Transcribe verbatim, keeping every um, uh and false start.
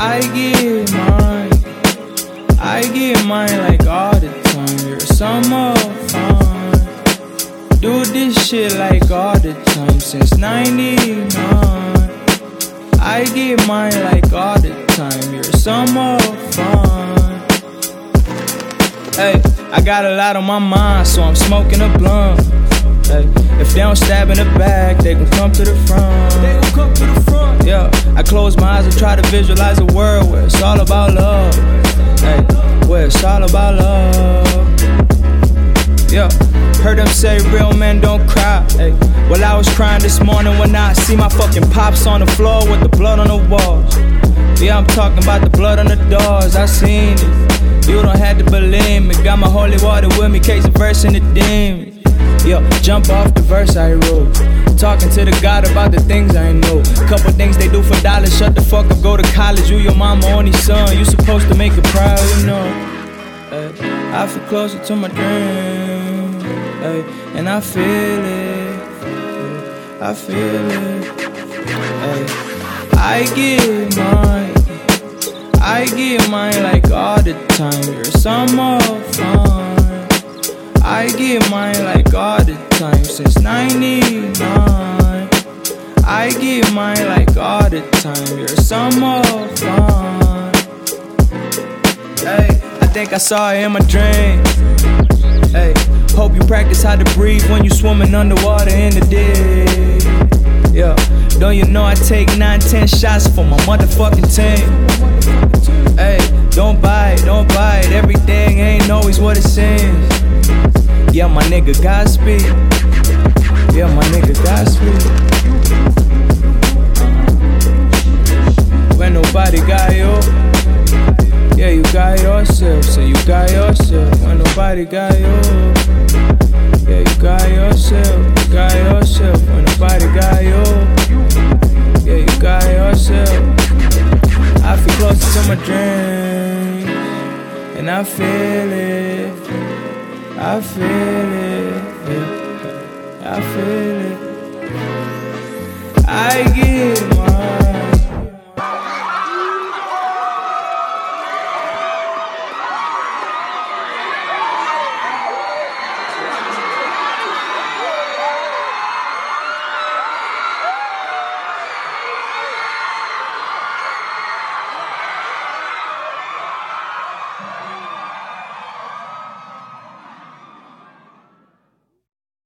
I get mine, I get mine like all the time. You're summer fun. Do this shit like all the time since ninety-nine. I get mine like all the time. You're summer fun. Hey, I got a lot on my mind, so I'm smoking a blunt. Hey, if they don't stab in the back, they gon' come to the front. They gon' come to the front. Yeah, I close my eyes and try to visualize a world where it's all about love. Hey, where it's all about love. Yeah, heard them say real men don't cry. Hey, well I was crying this morning when I see my fucking pops on the floor with the blood on the walls. Yeah, I'm talking about the blood on the doors. I seen it. You don't have to believe me. Got my holy water with me, case of verse in the demon. Yo, jump off the verse I wrote. Talking to the God about the things I know. Couple things they do for dollars. Shut the fuck up, go to college. You your mama only son. You supposed to make her proud, you know. Ay, I feel closer to my dream. Ay, and I feel it. I feel it. Ay, I get mine. I get mine like all the time. You're summer fun. I get mine like all the time since ninety-nine. I get mine like all the time. You're summer fun. Hey, I think I saw it in my dream. Hey, hope you practice how to breathe when you swimming underwater in the day. Yeah, don't you know I take nine, ten shots for my motherfucking team. Hey, don't bite, don't bite. Everything ain't always what it seems. Yeah, my nigga Godspeed. Yeah, my nigga Godspeed. When nobody got you, yeah, you got yourself. Say you got yourself. When nobody got you, yeah, you got yourself. You got yourself. When nobody got you, yeah, you got yourself. I feel closer to my dreams, and I feel it. I feel it, yeah. I feel it. I get